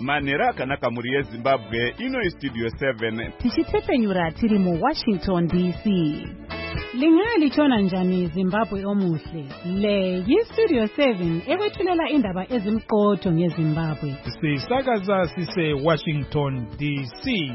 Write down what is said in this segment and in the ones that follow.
manhero akanaka muri yezimbabwe. Ino istudio 7 tichitepenyura tiri muWashington DC. Lingalitshona njani Zimbabwe omuhle? Le yistudio 7 ekwethulela indaba ezimqotho ngeZimbabwe. Sisakaza sise Washington DC.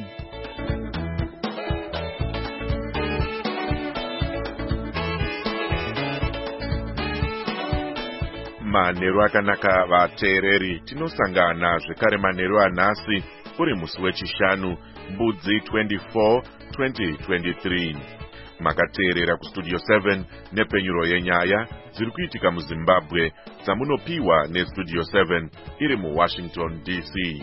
Manhero akanaka vateereri, tinosangana zvekare manhero anhasi uri musi wechishanu Mbudzi 24 2023. Makateerera kustudio 7 nepenyuro yenyaya dziri kuitika muZimbabwe dzamunopiwa nestudio 7 iri muWashington DC.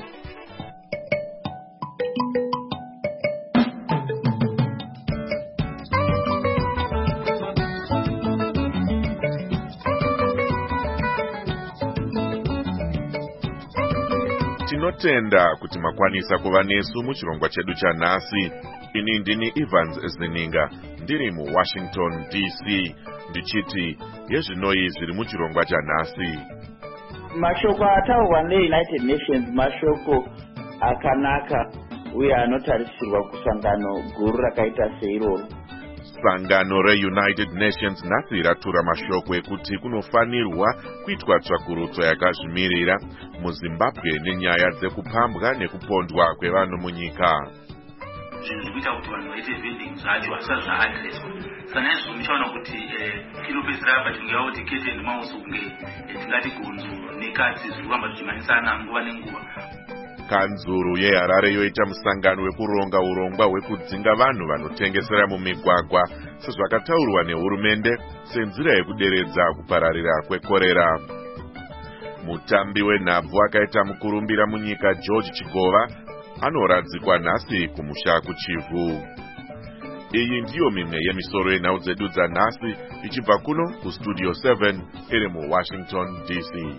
Tinotenda kuti makwanisa kuva nesu muchirongwa chedu chanhasi. Ini ndini Evans Zininga ndiri muWashington DC ndichiti yezvinoi zviri muchirongwa chanhasi. Mashoko ataurwa neUnited Nations mashoko akanaka uye anotarisirwa kusangano guru rakaita seiroro. Sangano reUnited Nations nhasi ratura mashoko ekuti kunofanirwa kuitwa tsvakurudzo yakazvimirira muZimbabwe nenyaya dzekupambwa nekupondwa kwevanhu munyika. Zvinhu zvikuita kuti vanhu vaite vending zvacho hasati zvaadreswa. Saka izvo muchaona kuti kinopedzera patinenge yavo kuti kete ndimauso kunge tingati gonzo nekatsi zviri kufamba zvichimanisana nguva nenguva. Kanzuru yeHarare yoita musangano wekuronga urongwa hwekudzinga vanhu vanotengesera mumigwagwa sezvakataurwa nehurumende senzira yekuderedza kupararira kwekorera. Mutambi wenhabvu akaita mukurumbira munyika George Chigova anoradzikwa nhasi kumusha kuChivu. Iyi ndiyo mimwe yemisoro yenhau dzedu dzanhasi ichibva kuno kustudio 7 iri muWashington DC.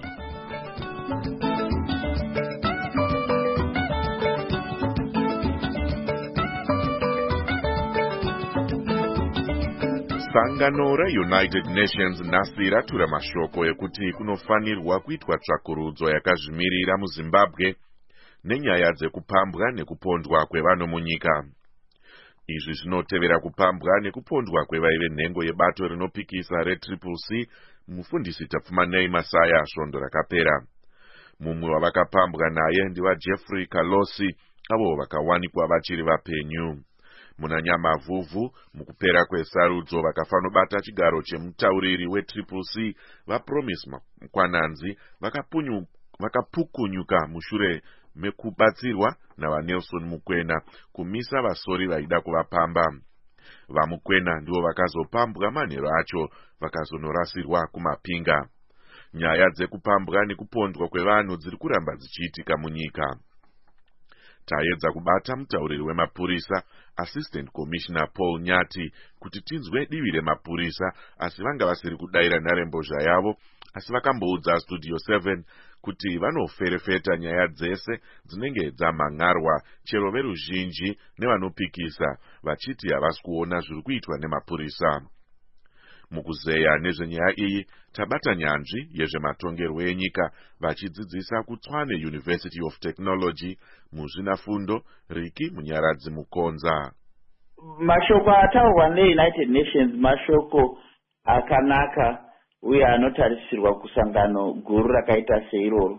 Sangano reUnited Nations nhasi ratura mashoko ekuti kunofanirwa kuitwa tsvakurudzo yakazvimirira muZimbabwe nenyaya dzekupambwa nekupondwa kwevanhu munyika. Izvi zvinotevera kupambwa nekupondwa kwevaive nhengo yebato rinopikisa reCCC mufundisi Tapfumanei Masaya svondo rakapera. Mumwe wavakapambwa naye ndivaJeffrey Kalosi avo vakawanikwa vachiri vapenyu. Muna Nyamavhuvhu mukupera kwesarudzo vakafanobata chigaro chemutauriri weCCC vaPromise Mkwananzi vakapukunyuka mushure mekubatsirwa navaNelson Mukwena kumisa vasori vaida kuvapamba. VaMukwena ndivo vakazopambwa manhero acho vakazonorasirwa kumapinga. Nyaya dzekupambwa nekupondwa kwevanhu dziri kuramba dzichiitika munyika. Taedza kubata mutauriri wemapurisa Assistant Commissioner Paul Nyati kuti tinzwe divi remapurisa asi vanga vasiri kudayira nharembozha yavo, asi vakamboudza studio 7 kuti vanoferefeta nyaya dzese dzinenge dzamhangarwa chero veruzhinji nevanopikisa vachiti havasi kuona zviri kuitwa nemapurisa. Mukuzeya nezvenyaya iyi tabata nyanzvi yezvematongerwo enyika vachidzidzisa kuTswane University of Technology muzvinafundo Riki Munyaradzi Mukonza. Mashoko ataurwa neUnited Nations mashoko akanaka uye anotarisirwa kusangano guru rakaita seiroro.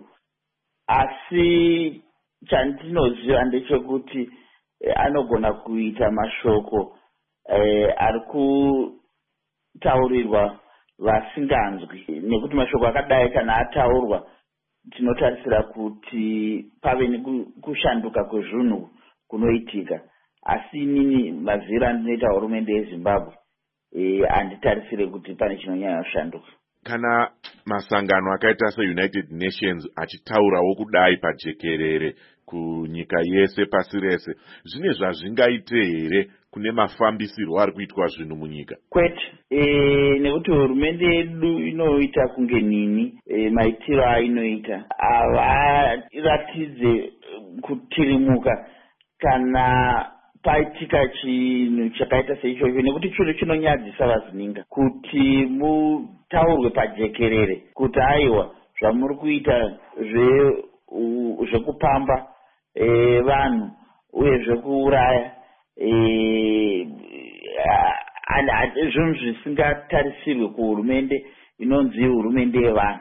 Asi chandinoziva ndechekuti anogona kuita mashoko ari kutaurirwa vasinganzwi, nekuti mashoko akadai kana ataurwa tinotarisira kuti pave nekushanduka kwezvinhu kunoitika. Asi inini mazira ndinoita hurumende yeZimbabwe handitarisire kuti pane chinonyanya kushanduka. Kana masangano akaita seUnited Nations achitaurawo kudai pajekerere kunyika yese pasi rese, zvine zvazvingaite here kune mafambisirwo ari kuitwa zvinhu munyika? Kwete, nekuti hurumende yedu inoita kunge nini, maitiro ainoita avaratidze kutirimuka kana paitika chinhu chakaita seichocho, nekuti chinhu chinonyadzisa vazininga kuti mutaurwe pajekerere kuti aiwa zvamuri kuita zvekupamba vanhu uye zvekuuraya zvinhu zvisingatarisirwe kuhurumende inonzi hurumende yevanhu.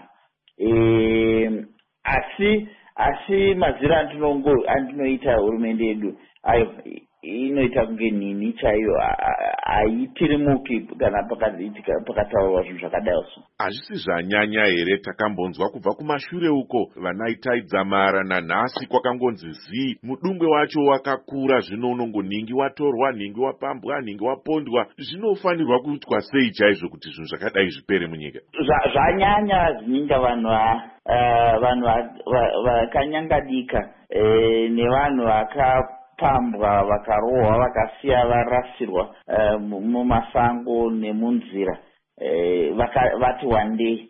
Asi maziro andinoita hurumende yedu ayo inoita kunge nini chaiyo, haitirimuki kana pakataurwa zvinhu zvakadai. Hazvisi zvanyanya here takambonzwa kubva kumashure uko vanaitaidza mara nanhasi kwakangonzi zii mudungwe wacho wakakura, zvino unongo nhingi watorwa, nhingi wapambwa, nhingi wapondwa. Zvinofanirwa kuitwa sei chaizvo kuti zvinhu zvakadai zvipere munyika? Zvanyanya zvininga vanhu vakanyangadika nevanhu vakapambwa, vakarohwa, vakasiya varasirwa mumasango nemunzira, vati wandei.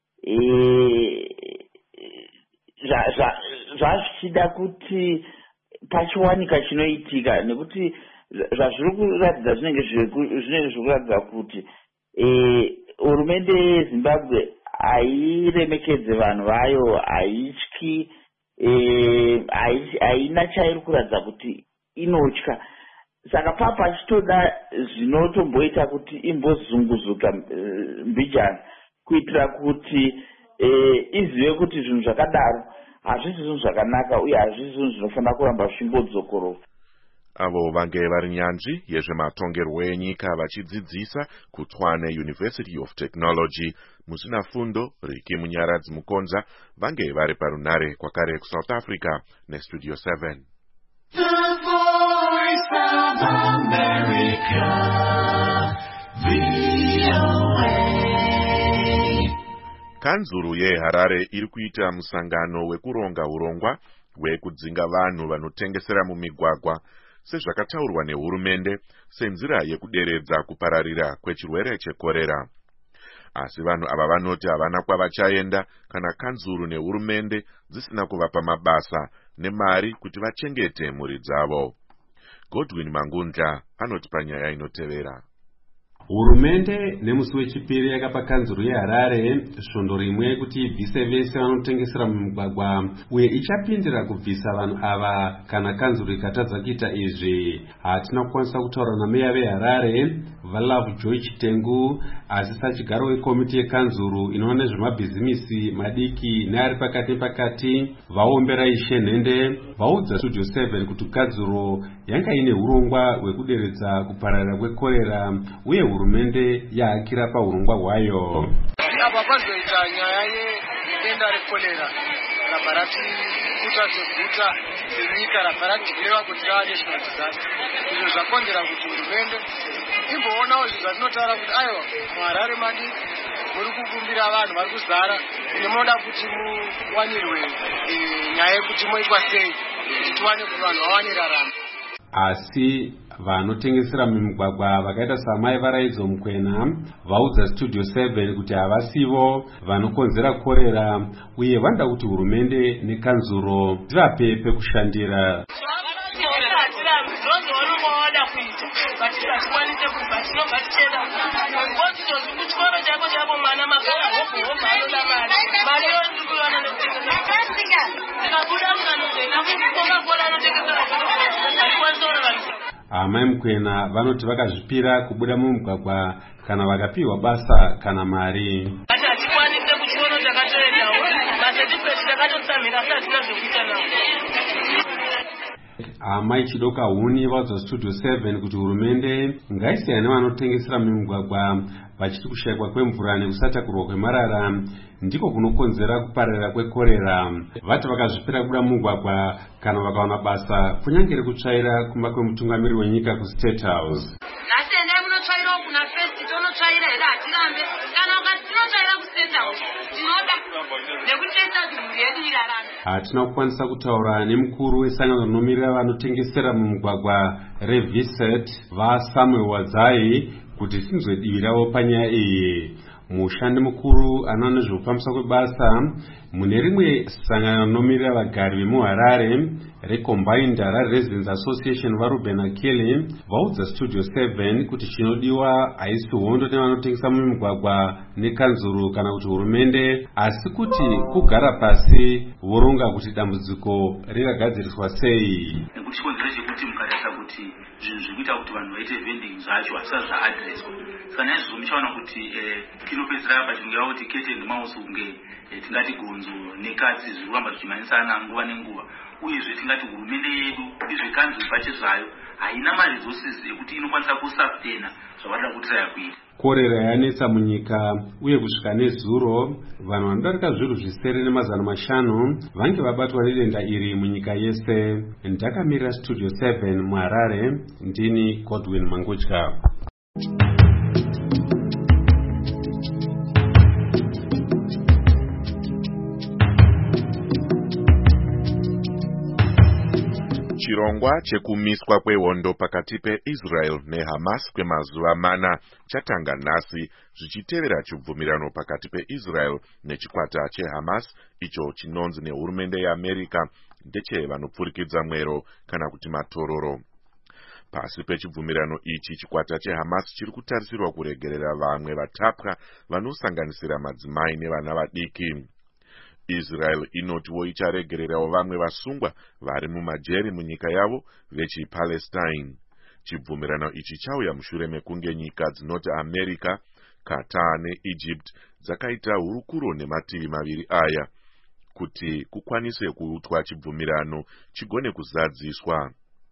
Zvazvichida kuti pachiwanika chinoitika, nekuti zvazviri kuratidza zvinenge zviri kuratidza kuti hurumende yeZimbabwe hairemekedze vanhu vayo, haityi, haina chairi kuratidza kuti inotya. Saka pachitoda zvinotomboita kuti imbozunguzuka mbijana, kuitira kuti izive kuti zvinhu zvakadaro hazvisi zvinhu zvakanaka uye hazvisi zvinhu zvinofanira kuramba zvichimbodzokoroka. Avo vange vari nyanzvi yezvematongerwo enyika vachidzidzisa kuTshwane University of Technology. Muzvinafundo Riki Munyaradzi Mukonza vange vari parunare kwakare kuSouth Africa neStudio 7. The Voice of America, VOA. Kanzuru yeHarare iri kuita musangano wekuronga urongwa hwekudzinga vanhu vanotengesera mumigwagwa sezvakataurwa nehurumende senzira yekuderedza kupararira kwechirwere chekorera. Asi vanhu ava vanoti havana kwavachaenda kana kanzuru nehurumende dzisina kuvapa mabasa nemari kuti vachengete mhuri dzavo. Godwin Mangundla anoti panyaya inotevera. Hurumende nemusi wechipiri yakapa kanzuru yeHarare svondo rimwe kuti ibvise vese vanotengesera mumugwagwa uye ichapindira kubvisa vanhu ava kana kanzuru ikatadza kuita izvi. Hatina kukwanisa kutaura nameya veHarare vaLove Joy Chitengu, asi sachigaro wekomiti yekanzuru inoona nezvemabhizimisi madiki neari pakati nepakati vaombera Ishe Nhende vaudza Studio 7 kuti kanzuru yanga ine urongwa hwekuderedza kupararira kwekorera uye hurumende yaakira paurongwa hwayo. Apa pazoita nyaya yedenda rekorera rabva ratikuta seguta senyika rabva radhireva kuti rava national disaster. Izvo zvakonzera kuti hurumende imboonawo zvinhu zvatinotaura kuti aiwa muHarare madiki muri kukumbira vanhu vari kuzara ine munoda kuti muwanirwe nyaya yekuti moitwa sei kuti tiwane kuti vanhu vawane raramo. Asi vanotengesera mumigwagwa vakaita samai Varaidzo Mukwena vaudza Studio 7 kuti havasivo vanokonzera korera uye vanoda kuti hurumende nekanzuro dzivape pekushandira. Amai Mukwena vanoti vakazvipira kubuda mumugwagwa kana vakapiwa basa kana mari. Amai Chidoka Huni vaudza Studio 7 kuti hurumende ngaisiyane vanotengesera mumugwagwa vachiti kushayikwa kwemvura nekusatakurwa kwemarara ndiko kunokonzera kupararira kwekorera. Vati vakazvipira kubuda mumugwagwa kana vakawana basa kunyange rekutsvaira kumba kwemutungamiri wenyika kuState House. Hatina kukwanisa kutaura nemukuru wesangano rinomirira vanotengesera mumugwagwa reViset vaSamuel Wadzai kuti tinzwe divi ravo panyaya iyi. mushandi mukuru anoona nezvekufambiswa kwebasa mune rimwe sangano rinomirira vagari vemuharare recombined Harare Residents Association vaRuben Akili vaudza Studio 7 kuti chinodiwa haisi hondo nevanotengesa mumigwagwa nekanzuru kana kuti hurumende, asi kuti kugara pasi voronga kuti dambudziko ringagadziriswa sei. Nekuti chikonzero chekuti mukatarisa kuti zvinhu zvikuita kuti vanhu vaite vending zvacho hasisati zvaadreswa. Saka naizvozvo muchaona kuti kinopedzera apa chinongeva kuti cat and mouse kunge tingati gonzo nekatsi zviri kuramba zvichimanisana nguva nenguva, uyezve tingati hurumende yedu izvekanzuru pache zvayo haina maresources ekuti inokwanisa kusustena zvavanoda kuti kuita. Korera yanetsa munyika uye kusvika nezuro vanhu vanodarika zviru zvisere ne500 vange vabatwa nedenda iri munyika yese. Ndakamirira Studio 7 muHarare, ndini Godwin Mangutya. Chirongwa chekumiswa kwehondo pakati peIsrael neHamas kwemazuva 4 chatanga nhasi zvichitevera chibvumirano pakati peIsrael nechikwata cheHamas icho chinonzi nehurumende yeAmerica ndechevanopfurikidza mwero kana kuti matororo. Pasi pechibvumirano ichi chikwata cheHamas chiri kutarisirwa kuregerera vamwe vatapwa vanosanganisira madzimai nevana vadiki. Israel inotiwo icharegererawo vamwe vasungwa vari mumajeri munyika yavo vechiPalestine. Chibvumirano ichi chauya mushure mekunge nyika dzinoti America, Qatar neEgypt dzakaita hurukuro nemativi maviri aya kuti kukwanise kuutwa chibvumirano chigone kuzadziswa.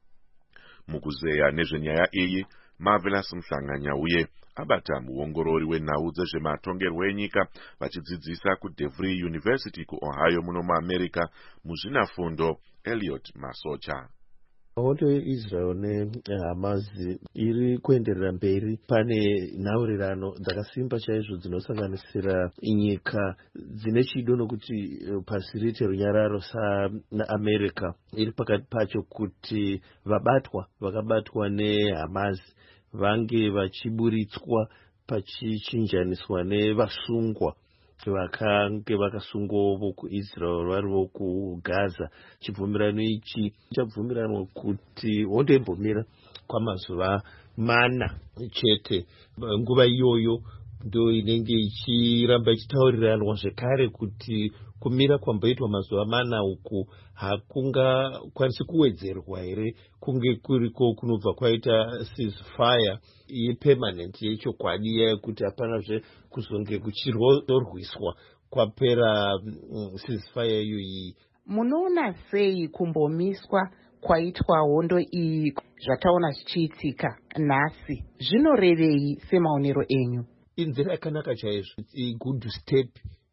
Mukuzeya nezvenyaya iyi, Marvelous Mhlanganyauye abata muongorori wenhau dzezvematongerwo enyika vachidzidzisa kuDevry University kuOhio muno muAmerica muzvinafundo Elliot Masocha. Hondo yeIsrael neHamas iri kuenderera mberi. Pane nhaurirano dzakasimba chaizvo dzinosanganisira nyika dzine chido nokuti pasi rite runyararo saAmerica iri pakati pacho kuti vakabatwa neHamas vange vachiburitswa pachichinjaniswa nevasungwa vakange vakasungwa vokuIsrael vari vokuGaza. Chibvumirano ichi chabvumiranwa kuti hondo imbomira kwamazuva 4 chete. Nguva iyoyo ndo inenge ichiramba ichitauriranwa zvekare kuti kumira kwamboitwa mazuva 4 uku hakungakwanisi kuwedzerwa here, kunge kuriko kunobva kwaita ceasefire yepermanent yechokwadi yekuti hapanazve kuzonge kuchirwiswa kwapera ceasefire iyoyi. Munoona sei kumbomiswa kwaitwa hondo iyi zvataona zvichiitika nhasi? Zvinorevei semaonero enyu? Inzira yakanaka chaizvo, good step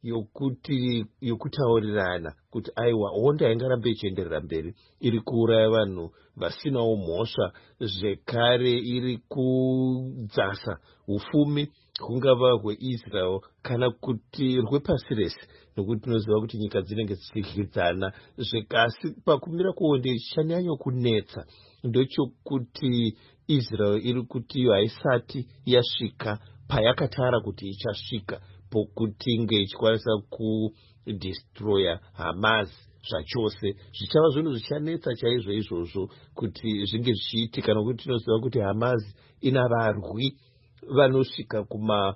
yokutaurirana kuti aiwa hondo haingarambe ichienderera mberi, iri kuuraya vanhu vasinawo mhosva, zvekare iri kudzasa ufumi hungava hweIsrael kana kuti rwepasi rese, nokuti tinoziva kuti nyika dzinenge dzichidyidzana. Zvekasi pakumira kuhondo chichanyanyo kunetsa ndochokuti Israel iri kuti haisati yasvika payakatara kuti ichasvika, pokuti inge ichikwanisa kudestroya Hamas zvachose. Zvichava zvinhu zvichanetsa chaizvo izvozvo kuti zvinge zvichiitika, nokuti tinoziva kuti Hamas ina varwi vanosvika kuma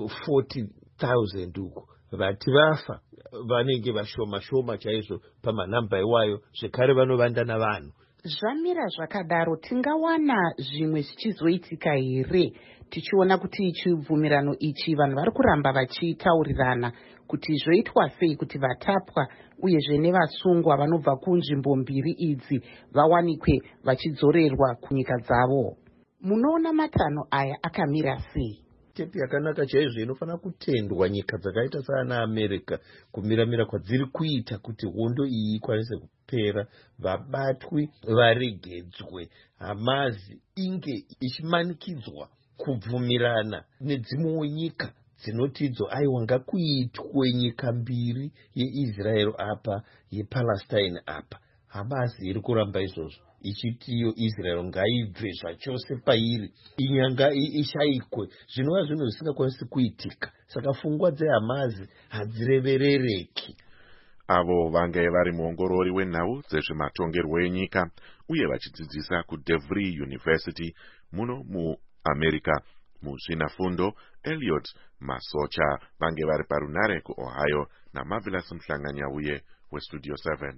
40,000 uku. Vati vafa vanenge vashoma chaizvo pamanhamba iwayo, zvekare vanovanda navanhu. Zvamira zvakadaro, tingawana zvimwe zvichizoitika here tichiona kuti chibvumirano ichi vanhu vari kuramba vachitaurirana kuti zvoitwa sei kuti vatapwa uyezve nevasungwa vanobva kunzvimbo mbiri idzi vawanikwe vachidzorerwa kunyika dzavo? Munoona matanho aya akamira sei? Tepi yakanaka chaizvo inofanira kutendwa nyika dzakaita saana America kumiramira kwadziri kuita kuti hondo iyi ikwanise kupera, vabatwi varegedzwe, Hamas inge ichimanikidzwa kubvumirana nedzimwewo nyika dzinotidzo aiwa ngakuitwe nyika mbiri yeIsrael apa yePalestine apa. Hamas iri kuramba izvozvo. ichitiyo Israel ngaibve zvachose pairi inyanga ishayikwe zvinova zvinhu zvisingakwanisi kuitika. Saka pfungwa dzeHamazi hadzireverereki. Avo vange vari muongorori wenhau dzezvematongerwo enyika uye vachidzidzisa kuDevry University muno muAmerica. Muzvinafundo Elliot Masocha vange vari parunare kuOhio naMarvelous Mhlanganyauye weStudio 7.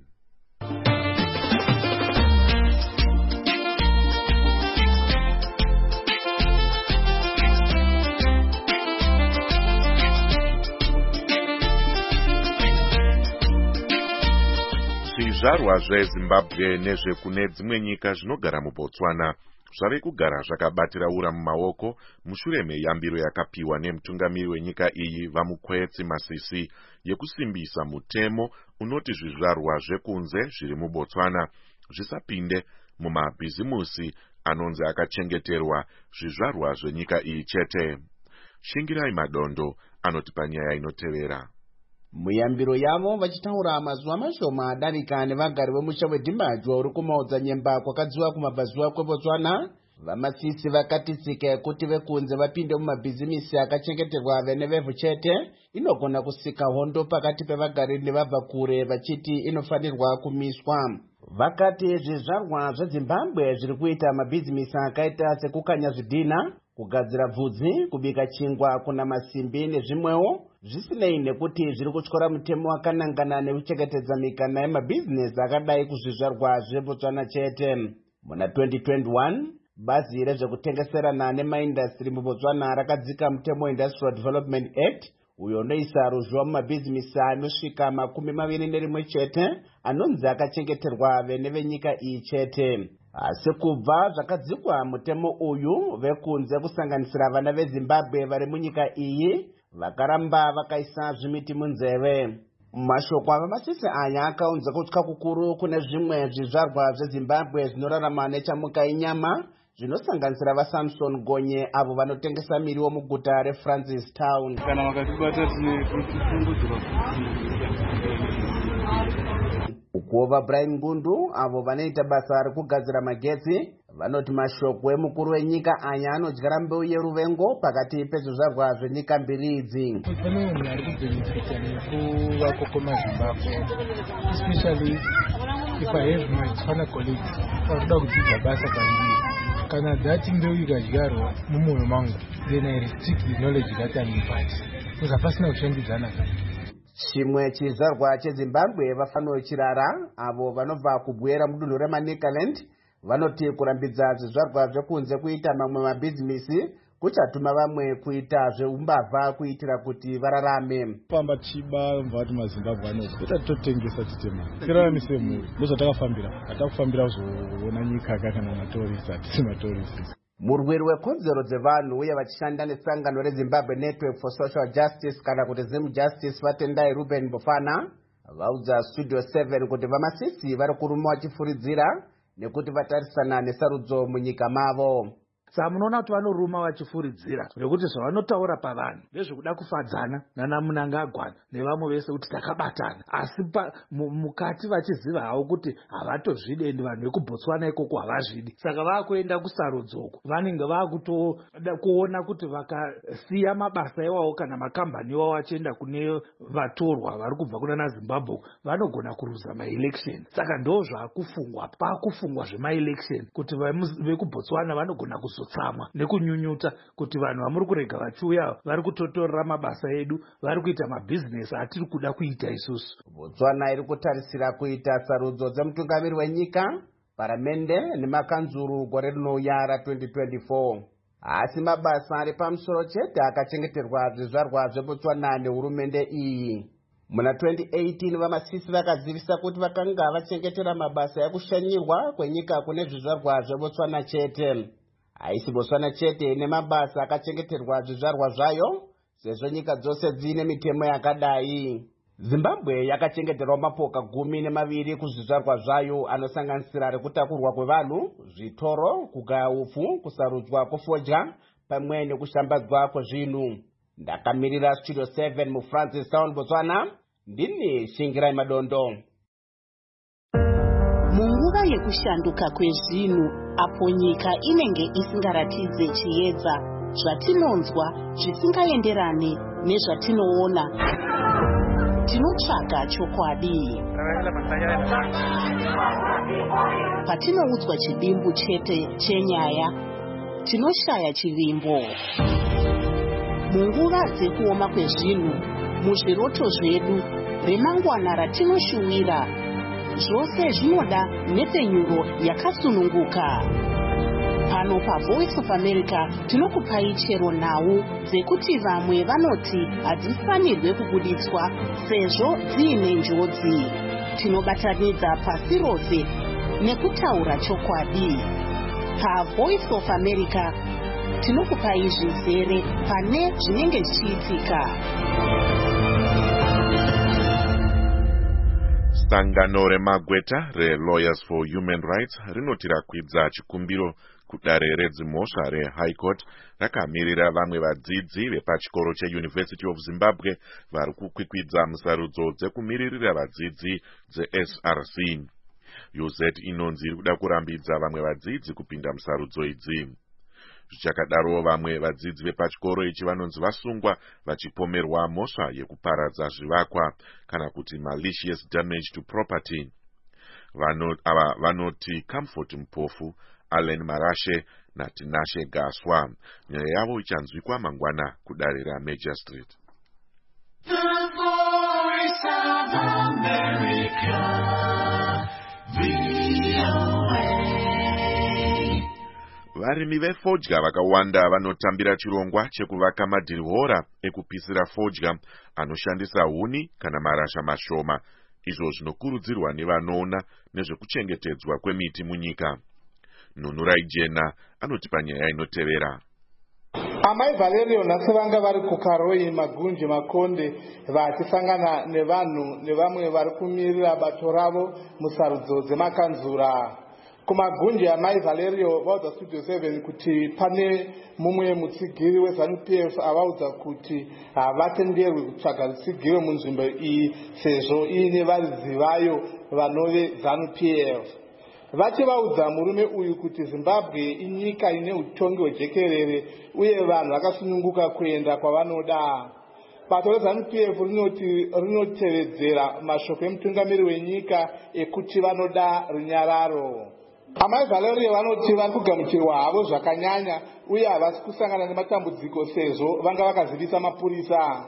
Zvizvarwa zveZimbabwe nezvekune dzimwe nyika zvinogara muBotswana zvave kugara zvakabatira ura mumaoko mushure meyambiro yakapiwa nemutungamiri wenyika iyi Vamukwetsi Masisi yekusimbisa mutemo unoti zvizvarwa zvekunze zviri muBotswana zvisapinde mumabhizimusi anonzi akachengeterwa zvizvarwa zvenyika iyi chete. Shingirai Madondo anoti panyaya inotevera. Muyambiro yavo vachitaura mazuva mashoma adarika nevagari vemusha weDimbadzo uri kumaudza nyemba kwakadziwa kumabvazuva kweBotswana, Vamasisi vakati tsika yekuti vekunze vapinde mumabhizimisi akachengeterwa venevevhu chete inogona kusika hondo pakati pevagari nevabva kure vachiti inofanirwa kumiswa. Vakati zvizvarwa zveZimbabwe zviri kuita mabhizimisi akaita sekukanya zvidhina, kugadzira bvudzi, kubika chingwa, kuna masimbi nezvimwewo, zvisinei nekuti zviri kutyora mutemo wakanangana nekuchengetedza mikana yemabhizinesi akadai kuzvizvarwa zveBotswana chete. Muna 2021 bazi rezvekutengeserana nemaindastri muBotswana rakadzika mutemo Industrial Development Act uyo unoisa ruzhowa mumabhizimisi anosvika 21 chete anonzi akachengeterwa vene venyika iyi chete. Asi kubva zvakadzikwa mutemo uyu, vekunze kusanganisira vana veZimbabwe vari munyika iyi vakaramba vakaisa zvimiti munzeve. Mashoko aVamasisi aya akaunza kutya kukuru kune zvimwe zvizvarwa zveZimbabwe zvinorarama nechamuka inyama zvinosanganisira vaSamson Gonye avo vanotengesa miriwo muguta reFrancis Town. Kana vakatibata tine kufungudzira Ukuova Brian Ngundu avo vanoita basa rekugadzira magetsi vanoti mashoko emukuru wenyika aya anodyara mbeu yeruvengo pakati pezvizvarwa zvenyika mbiri idzi. Pane munhu ari kubhenefita nekuvakokoma Zimbabwe, especially if I have my Tswana colleagues vakuda kudzidza basa kwandiri. Kana dzati mbeu ikadyarwa mumwoyo mangu, then I restrict the knowledge that I'm imparting. Saka pasina kushandidzana. Chimwe chizvarwa cheZimbabwe vafaniro chirara avo vanobva kubwera mudunhu reManicaland vanoti kurambidza zvizvarwa zvekunze kuita mamwe mabhizimisi kuchatuma vamwe kuita zveumbavha kuitira kuti vararame. Pamba chiba mvati maZimbabwe anoti kuti totengesa titema tiraramise mhuri ndozvatakafambira, hatakufambira kuzoona nyika kana matorisi, hatisi matorisi. Murwiri wekodzero dzevanhu uye vachishanda nesangano reZimbabwe Network for Social Justice kana kuti Zim Justice Vatendai Ruben Bofana vaudza Studio 7 kuti Vamasisi vari kuruma vachifuridzira nekuti vatarisana nesarudzo munyika mavo. Saka munoona kuti vanoruma vachifuridzira nekuti zvavanotaura pavanhu ndezvekuda kufadzana nanaMunangagwa nevamwe vese kuti takabatana, asi mukati vachiziva havo kuti havatozvide vanhu vekuBotswana ikoko havazvidi. Saka vakuenda kusarudzoko, vanenge vakutoda kuona kuti vakasiya mabasa iwawo kana makambani iwawo achienda kune vatorwa vari kubva kuna Zimbabwe vanogona kuruza maelection. Saka ndo zvakufungwa, pakufungwa zvemaelection kuti vekuBotswana vanogona kuzotsamwa nekunyunyuta kuti vanhu vamuri kurega vachiuya vari kutotorera mabasa edu, vari kuita mabhizinesi atiri kuda kuita isusu. Botswana iri kutarisira kuita sarudzo dzemutungamiri wenyika, paramende nemakanzuru gore rinouya ra2024. Asi mabasa ari pamusoro chete akachengeterwa zvizvarwa zveBotswana nehurumende iyi. Muna 2018 Vamasisi vakazivisa kuti vakanga vachengetera mabasa ekushanyirwa kwenyika kune zvizvarwa zveBotswana chete. Haisi Botswana chete ine mabasa akachengeterwa zvizvarwa zvayo, sezvo nyika dzose dzine mitemo yakadai. Zimbabwe yakachengeterwa mapoka 12 kuzvizvarwa zvayo anosanganisira rekutakurwa kwevanhu, zvitoro, kugaya upfu, kusarudzwa kwefodya pamwe nekushambadzwa kwezvinhu. Ndakamirira Studio 7 muFrancis Town, Botswana, ndini Shingirai Madondo. Munguva yekushanduka kwezvinhu apo nyika inenge isingaratidze chiedza, zvatinonzwa zvisingaenderane nezvatinoona. Tinotsvaga chokwadi. Patinoudzwa chidimbu chete chenyaya, tinoshaya chivimbo. Munguva dzekuoma kwezvinhu, muzviroto zvedu, remangwana ratinoshuwira, zvose zvinoda nhepfenyuro yakasununguka. Pano paVoice of America tinokupai chero nhau dzekuti vamwe vanoti hadzifanirwe kubuditswa sezvo dziine njodzi. Tinobatanidza pasi rose nekutaura chokwadi. PaVoice of America tinokupai zvizere pane zvinenge zvichiitika. Sangano remagweta reLawyers for Human Rights rinoti rakwidza chikumbiro kudare redzimhosva reHigh Court rakamirira vamwe vadzidzi vepachikoro cheUniversity of Zimbabwe vari kukwikwidza musarudzo dzekumiririra vadzidzi dzeSRC. UZ inonzi iri kuda kurambidza vamwe vadzidzi kupinda musarudzo idzi. Zvichakadaro vamwe vadzidzi vepachikoro ichi vanonzi vasungwa vachipomerwa mhosva yekuparadza zvivakwa kana kuti malicious damage to property. Vanoti Comfort Mpofu, Allen Marashe naTinashe Gaswa. Nyaya yavo ichanzwikwa mangwana kudare raMajor Street. The Voice of America, VOA. Varimi vefodya vakawanda vanotambira chirongwa chekuvaka madhirihora ekupisira fodya anoshandisa huni kana marasha mashoma, izvo zvinokurudzirwa nevanoona nezvekuchengetedzwa kwemiti munyika. Nunurai Jena anoti panyaya inotevera. Amai Valerio nhasi vanga vari kuKaroi, Magunje, Makonde vachisangana nevanhu nevamwe vari kumirira bato ravo musarudzo dzemakanzura. Kumagunje amai Valerio vaudza Studio 7 kuti pane mumwe mutsigiri weZANU-PF avaudza kuti havatenderwi kutsvaga rutsigiro munzvimbo iyi sezvo iine varidzi vayo vanove ZANU-PF. Vachivaudza murume uyu kuti Zimbabwe inyika ine utongi hwejekerere uye vanhu vakasununguka kuenda kwavanoda. Bato reZANU-PF rinotevedzera mashoko emutungamiri wenyika ekuti vanoda runyararo. Amai Valerio vanoti vari kugamuchirwa havo zvakanyanya uye havasi kusangana nematambudziko sezvo vanga vakazivisa mapurisa.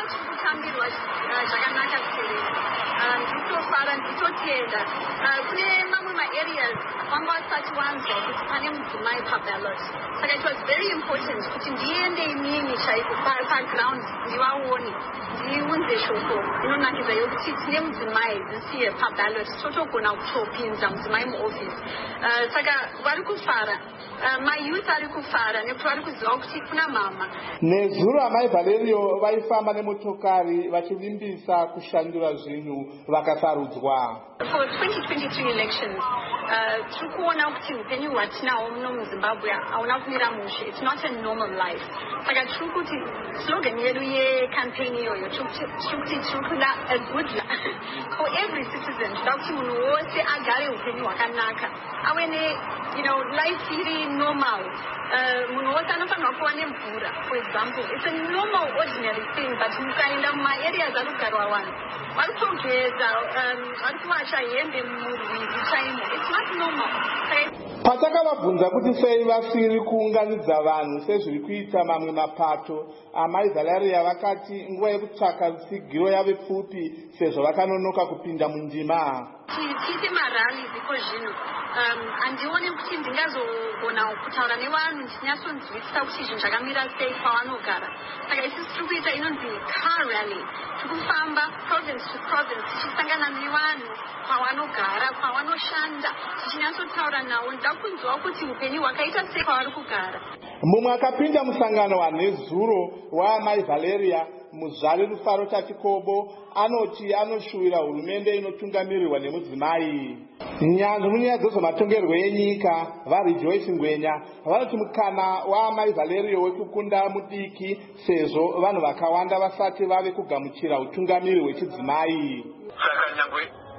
Kune mamwe maareas vanga vasati vanzwa kuti pane mudzimai paballot, saka it was very important kuti ndiende inini chaiko paground ndivaone, ndiunze shoko inonakidza yokuti tine mudzimai this year paballot, totogona kutopinza mudzimai muoffice. Saka vari kufara, mayouth ari kufara nekuti vari kuziva kuti kuna mama. Nezuro amai Valerio vaifamba nemotokari vachivimbisa kushandura zvinhu vakasarudzwa. For 2023 elections, tiri kuona kuti upenyu hwatinahwo muno muZimbabwe hauna kumira mushe. It's not a normal life. Saka tiri kuti slogan yedu yecampaign iyoyo tiri kuti tiri kuda a good life for every citizen. Tinoda kuti munhu wose agare upenyu hwakanaka, ave life iri normal. Munhu wose anofanirwa kuva nemvura. For example, it's a normal ordinary thing, but mukaenda mumaareas ari kugarwa vanhu vari kutogeza, vari kuvasha hembe murwizi chaimo. It's not normal. Patakavabvunza kuti sei vasiri kuunganidza vanhu sezviri kuita mamwe mapato, amai Valeria vakati nguva yekutsvaka rutsigiro yave pfupi sezvo vakanonoka kupinda mundima. Tiite marali ziko zvino, handioni kuti ndingazogona kutaura nevanhu ndinyatsonzwisisa kuti zvinhu zvakamira sei kwavanogara. Saka isisi tiri kuita inonzi car rally, tiri kufamba province to province tichisangana nevanhu kwavanogara, kwavanoshanda, tichinyatsotaura navo. Ndida kunzwa kuti upenyu hwakaita sei kwavari kugara. Mumwe akapinda musangano wanezuro waamai Valeria, muzvare Rufaro Tatikobo, anoti anoshuwira hurumende inotungamirirwa nemudzimai. Nyanzvi munyaya dzezvematongerwo enyika vaRejoice Ngwenya vanoti mukana waamai Valerio wekukunda mudiki sezvo vanhu vakawanda vasati vave kugamuchira utungamiri hwechidzimai. Saka nyangwe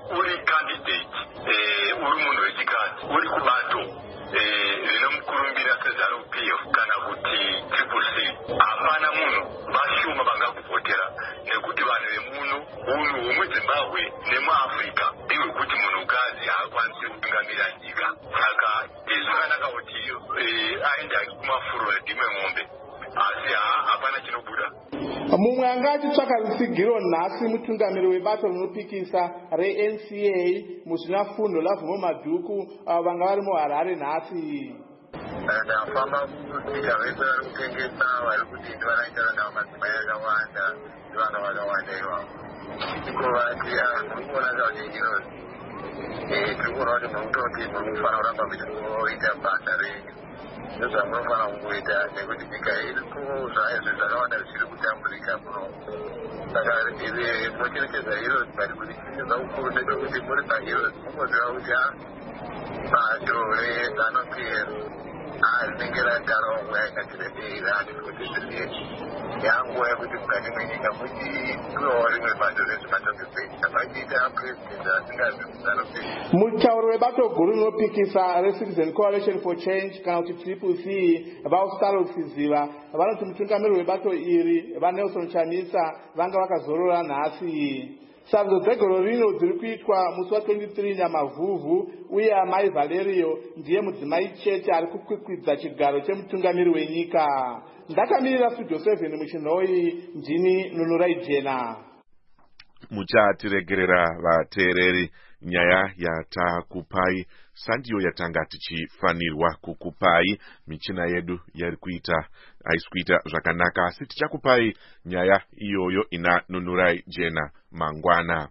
uri candidate uri munhu wechikadzi uri kubato rinomukurumbira seZANU-PF kana kuti Triple C, hapana munhu vashuma vangakuvhotera nekuti vanhu vemuno unhu hwemuZimbabwe nemuAfrica ihwe kuti munhukadzi haakwanisi kutungamira nyika. Saka zvakanaka kuti aende kumafuro edimwe mombe, asi hapana chinobuda. Mumwe anga achitsvaka rutsigiro nhasi mutungamiri webato rinopikisa reNCA muzvinafundo laVhumo Madhuku avo vanga vari muHarare nhasi. Ndafamba kutika vese vari kutengesa vari kuti ndivanoitana navo madzimai akawanda ndivanga vakawanda ivavo. Ikovati ndikuona kuti inozi tirikuona kuti munototi munofanira kuramba muchinoita basa renyu nezvamunofanira kungoita nekuti nyika iri zvaizvo zvakawanda zvichiri kutamburika muno. Saka mocherechedza heroes bari kutichenjedza ukuru ndepekuti muri paheroes mungoziva kuti bato reZANU-PF rinenge ragarawo nguva yakati rebei randifundisirei yanguva yekuti mukati mwenyika muchipiwawo rimwe bato rezvematokepeni samachiita purezidendi asingazi kuZANU-PF. Mutauro webato guru rinopikisa reCitizen Coalition for Change kana kuti Triple C vausaro kuziva vanoti mutungamiri webato iri vaNelson Chamisa vanga vakazorora nhasi. Sarudzo dzegore rino dziri kuitwa musi wa23 Nyamavhuvhu uye amai Valerio ndiye mudzimai chete ari kukwikwidza chigaro chemutungamiri wenyika. Ndakamirira Studio 7 muchinhoi, ndini Nunurai Jena. Muchatiregerera vateereri, nyaya yatakupai sandiyo yatanga tichifanirwa kukupai. Michina yedu yari kuita haisi kuita zvakanaka, asi tichakupai nyaya iyoyo ina Nunurai Jena mangwana.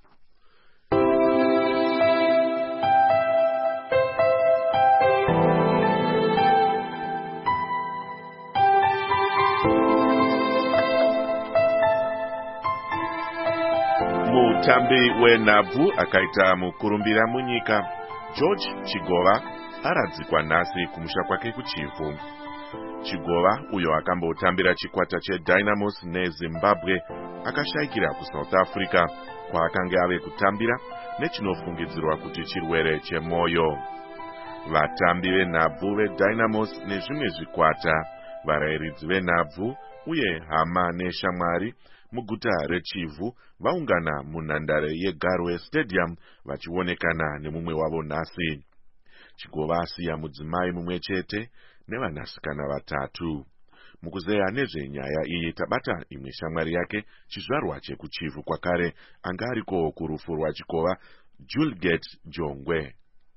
Mutambi wenhabvu akaita mukurumbira munyika George Chigova aradzikwa nhasi kumusha kwake kuChivu. Chigova, uyo akambotambira chikwata cheDynamos neZimbabwe, akashayikira kuSouth Africa kwaakanga ave kutambira nechinofungidzirwa kuti chirwere chemwoyo. Vatambi venhabvu veDynamos nezvimwe zvikwata, varayiridzi venhabvu uye hama neshamwari muguta reChivu vaungana munhandare yeGarwe Stadium vachionekana nemumwe wavo nhasi. Chigova asiya mudzimai mumwe chete nevanasikana 3. Mukuzeya nezvenyaya iyi tabata imwe shamwari yake chizvarwa chekuChivu kwakare anga ariko kurufu rwaChigova, Juliet Jongwe.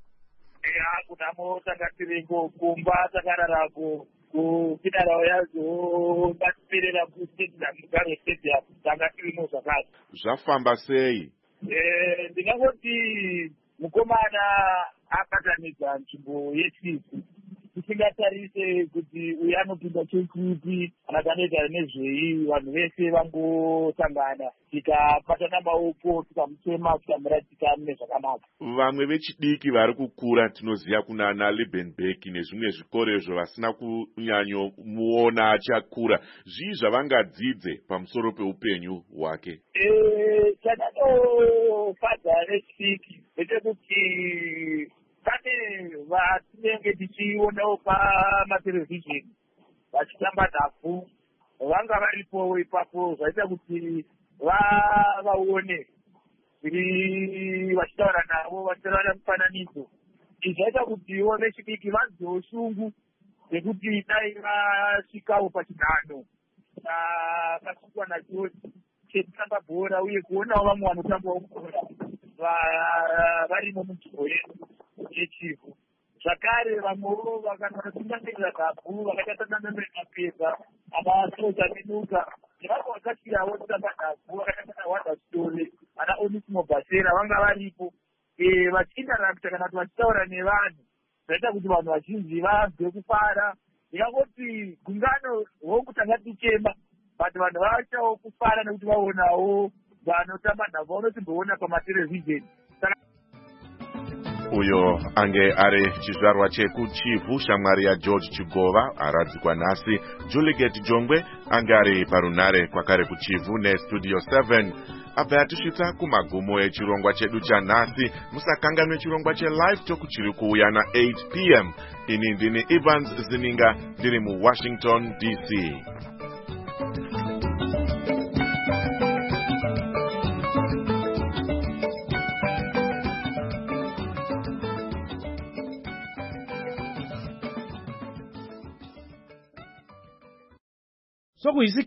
Kunamo takatiringo kumba takararako kupinarawo yazo batiperera kustadium Garwe Stadium takatirimo zvakati. Zvafamba sei? Ndingangoti mukomana akatamidza nzvimbo yeChivu. Tisingatarise kuti uyu anopinda chekupi kana kanoita nezvei, vanhu vese vangosangana tikapatana maoko tikamutema tikamuratika mune zvakanaka. Vamwe vechidiki vari kukura tinoziva kunana Liebenbeck nezvimwe zvikoro izvo vasina kunyanyomuona achakura, zvii zvavangadzidze pamusoro peupenyu hwake? Chandanofadza nechidiki ndechekuti pane vatinenge tichionawo pamaterevhizheni vachitamba nhabvu vanga varipowo ipapo, zvaita kuti vaone zviri vachitaura navo vachitaura mufananidzo. Izvi zvaita kutiwo vechidiki vanzwewo shungu yekuti dai vasvikawo pachinhano vakasukwa nacho chekutamba bhora uye kuonawo vamwe vanotambawo bhora varimo munzvimbo yedu yeChivu. Zvakare vamwewo vakanotungamirira nhabvu vakaita sanamapedza anasoja Minuka nevamwe vakasiyirawo kutamba nhabvu vakaita sanawanda Stole ana Onesimo Bhasera vanga varipo vachiindarakta kana kuti vachitaura nevanhu, zvaita kuti vanhu vazhinji vabve kufara. Ndingangoti gungano hongu tanga tichema, but vanhu vachawo kufara nekuti vaonawo vanotamba nhabvu vanotimboona pamaterevhizheni. uyo ange ari chizvarwa chekuchivhu shamwari yaGeorge Chigova aradzikwa nhasi. Juliet Jongwe ange ari parunare kwakare kuchivhu nestudio 7. abva atisvitsa kumagumo echirongwa chedu chanhasi. Musakanganwe chirongwa chelive talk chiri kuuya na 8 p.m. ini ndini Evans Zininga ndiri muWashington DC. So